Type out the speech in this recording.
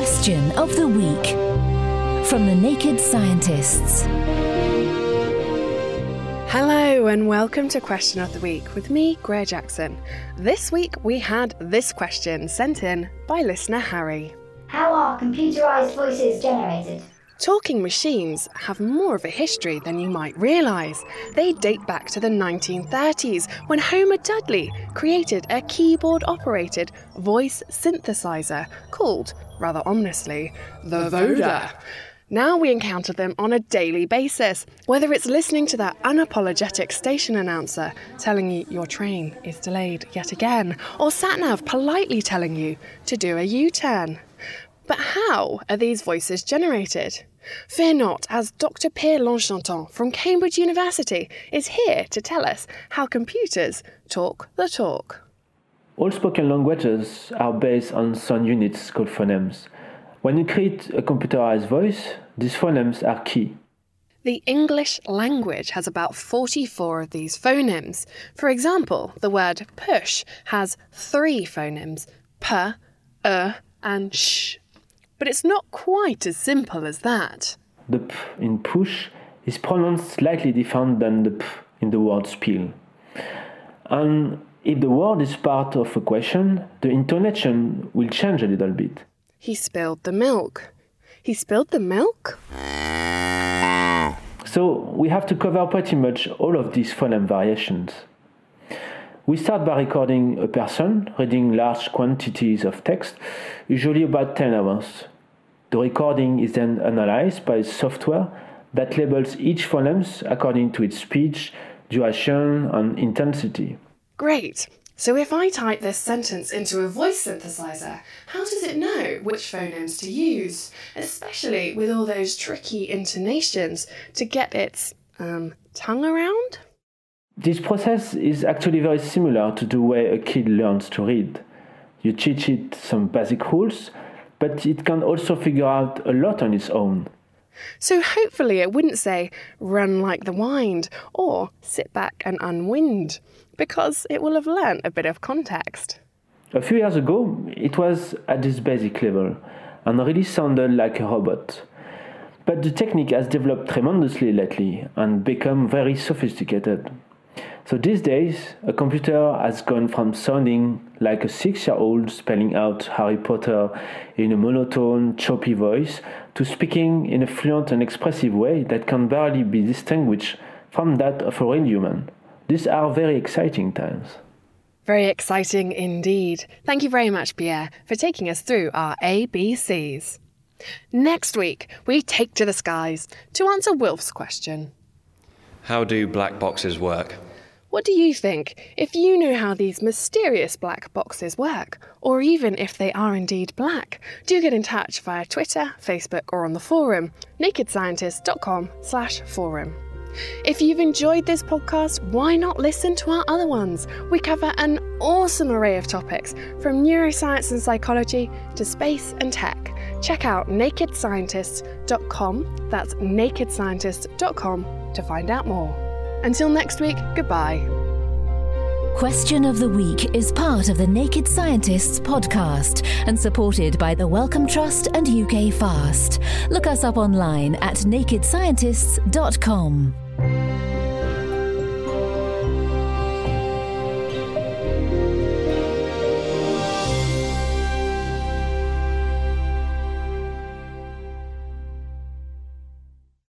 Question of the Week from the Naked Scientists. Hello and welcome to Question of the Week with me, Greer Jackson. This week we had this question sent in by listener Harry. How are computerized voices generated? Talking machines have more of a history than you might realise. They date back to the 1930s when Homer Dudley created a keyboard-operated voice synthesizer called, rather ominously, the Voda. Now we encounter them on a daily basis, whether it's listening to that unapologetic station announcer telling you your train is delayed yet again, or sat-nav politely telling you to do a U-turn. But how are these voices generated? Fear not, as Dr. Pierre L'Enchantant from Cambridge University is here to tell us how computers talk the talk. All spoken languages are based on sound units called phonemes. When you create a computerized voice, these phonemes are key. The English language has about 44 of these phonemes. For example, the word push has 3 phonemes, p, and sh. But it's not quite as simple as that. The p in push is pronounced slightly different than the p in the word spiel. And if the word is part of a question, the intonation will change a little bit. He spilled the milk. He spilled the milk? So we have to cover pretty much all of these phoneme variations. We start by recording a person reading large quantities of text, usually about 10 hours. The recording is then analyzed by software that labels each phoneme according to its speech, duration, and intensity. Great. So if I type this sentence into a voice synthesizer, how does it know which phonemes to use, especially with all those tricky intonations to get its tongue around? This process is actually very similar to the way a kid learns to read. You teach it some basic rules, but it can also figure out a lot on its own. So hopefully it wouldn't say, run like the wind, or sit back and unwind, because it will have learnt a bit of context. A few years ago, it was at this basic level, and really sounded like a robot. But the technique has developed tremendously lately, and become very sophisticated. So these days, a computer has gone from sounding like a 6-year-old spelling out Harry Potter in a monotone, choppy voice, to speaking in a fluent and expressive way that can barely be distinguished from that of a real human. These are very exciting times. Very exciting indeed. Thank you very much, Pierre, for taking us through our ABCs. Next week, we take to the skies to answer Wilf's question. How do black boxes work? What do you think? If you know how these mysterious black boxes work, or even if they are indeed black, do get in touch via Twitter, Facebook, or on the forum, nakedscientist.com/forum. If you've enjoyed this podcast, why not listen to our other ones? We cover an awesome array of topics, from neuroscience and psychology to space and tech. Check out nakedscientists.com, that's nakedscientists.com, to find out more. Until next week, goodbye. Question of the Week is part of the Naked Scientists podcast and supported by the Wellcome Trust and UK Fast. Look us up online at nakedscientists.com.